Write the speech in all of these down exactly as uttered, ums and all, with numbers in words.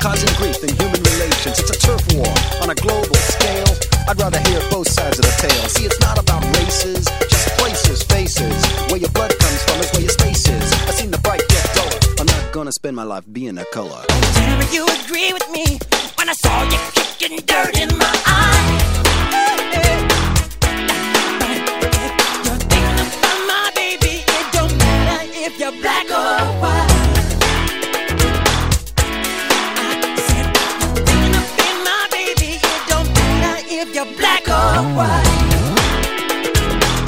causing grief in human relations. It's a turf war on a global scale. I'd rather hear both sides of the tale. See, it's not about races, just places, faces. Where your blood comes from is where your space is. I've seen the bright get duller. I'm not gonna spend my life being a color. Tell me you agree with me when I saw you kicking dirt in my eye. You're thinking about my baby. It don't matter if you're black or white. If you're black or white,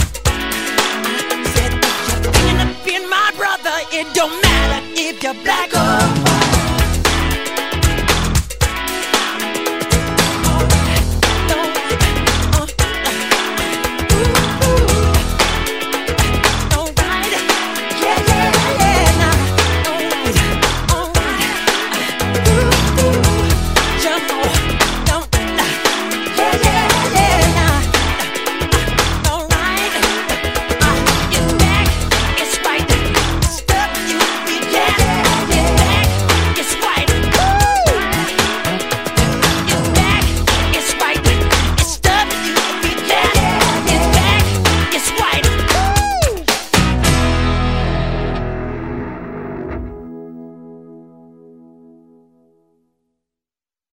I said if you're thinking of being my brother, it don't matter if you're black or